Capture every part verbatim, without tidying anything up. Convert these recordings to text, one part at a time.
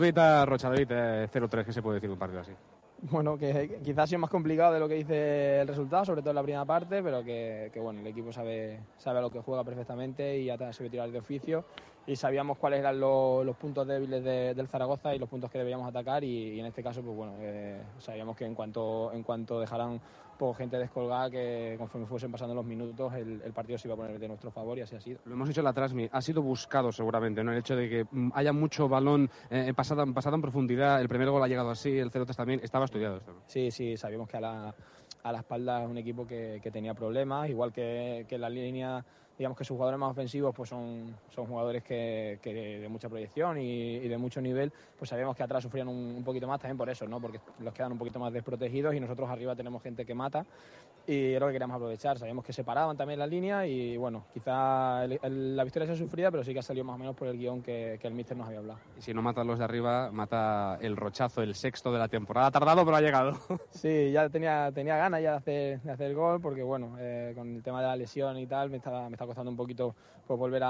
Vita Rocha, David, eh, cero tres, ¿qué se puede decir de un partido así? Bueno, que quizás ha sido más complicado de lo que dice el resultado, sobre todo en la primera parte, pero que, que bueno, el equipo sabe, sabe a lo que juega perfectamente y ya sabe tirar de oficio, y sabíamos cuáles eran los, los puntos débiles de, del Zaragoza y los puntos que debíamos atacar, y, y en este caso pues bueno, eh, sabíamos que en cuanto, en cuanto dejaran poco gente descolgada, que conforme fuesen pasando los minutos el, el partido se iba a poner de nuestro favor, y así ha sido. Lo hemos dicho en la transmi, ha sido buscado seguramente, ¿no? El hecho de que mm, haya mucho balón eh, pasado, pasado en profundidad, el primer gol ha llegado así, el cero tres también, estaba estudiado esto, ¿no? Sí, sí, sabíamos que a la, a la espalda es un equipo que, que tenía problemas, igual que, que en la línea, digamos que sus jugadores más ofensivos pues son, son jugadores que, que de mucha proyección y, y de mucho nivel, pues sabíamos que atrás sufrían un, un poquito más también por eso, ¿no? Porque los quedan un poquito más desprotegidos y nosotros arriba tenemos gente que mata, y es lo que queríamos aprovechar. Sabíamos que se paraban también la línea y bueno, quizá el, el, la victoria se sufría, pero sí que ha salido más o menos por el guión que, que el míster nos había hablado. Y si no matan los de arriba, mata el Rochazo, el sexto de la temporada. Ha tardado, pero ha llegado. Sí, ya tenía, tenía ganas ya de hacer, de hacer el gol, porque bueno, eh, con el tema de la lesión y tal me estaba, me está costando un poquito pues, volver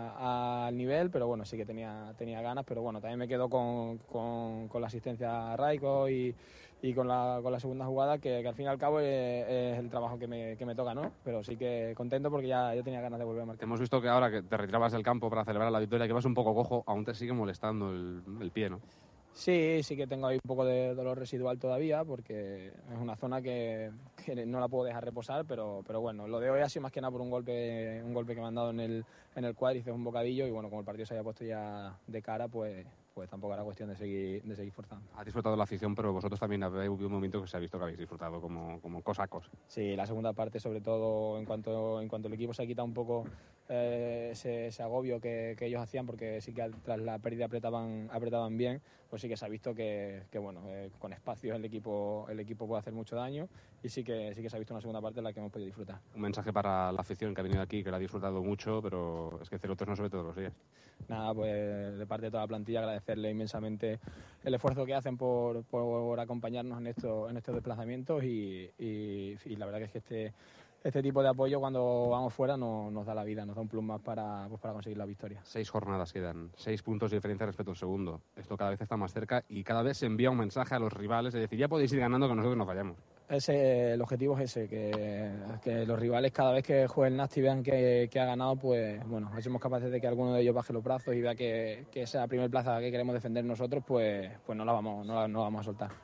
al nivel, pero bueno, sí que tenía, tenía ganas, pero bueno, también me quedo con, con, con la asistencia a Raico y, y con, la, con la segunda jugada, que, que al fin y al cabo es, es el trabajo que me, que me toca, ¿no? Pero sí que contento porque ya, ya tenía ganas de volver a marcar. Hemos visto que ahora que te retirabas del campo para celebrar la victoria, que vas un poco cojo, aún te sigue molestando el, el pie, ¿no? Sí, sí que tengo ahí un poco de dolor residual todavía, porque es una zona que, que no la puedo dejar reposar, pero, pero bueno, lo de hoy ha sido más que nada por un golpe, un golpe que me han dado en el, en el cuádriceps, un bocadillo, y bueno, como el partido se había puesto ya de cara, pues, pues tampoco era cuestión de seguir, de seguir forzando. Ha disfrutado la afición, pero vosotros también habéis habido un momento que se ha visto que habéis disfrutado como, como cosacos. Sí, la segunda parte, sobre todo en cuanto, en cuanto el equipo se ha quitado un poco eh, ese, ese agobio que, que ellos hacían, porque sí que tras la pérdida apretaban, apretaban bien, pues sí que se ha visto que, que bueno, eh, con espacios el equipo, el equipo puede hacer mucho daño, y sí que, sí que se ha visto una segunda parte en la que hemos podido disfrutar. Un mensaje para la afición que ha venido aquí, que la ha disfrutado mucho, pero es que cero tres no se ve todos los días. Nada, pues de parte de toda la plantilla agradecerle inmensamente el esfuerzo que hacen por, por acompañarnos en estos, en estos desplazamientos, y, y, y la verdad que es que este, este tipo de apoyo cuando vamos fuera no, nos da la vida, nos da un plus más para, pues para conseguir la victoria. Seis jornadas quedan, seis puntos de diferencia respecto al segundo. Esto cada vez está más cerca y cada vez se envía un mensaje a los rivales de decir, ya podéis ir ganando, que nosotros no fallamos. Ese, el objetivo es ese, que, que los rivales cada vez que juegue el Nasti vean que, que ha ganado, pues bueno, somos capaces de que alguno de ellos baje los brazos y vea que, que esa primera plaza que queremos defender nosotros, pues, pues no la vamos, no la, no la vamos a soltar.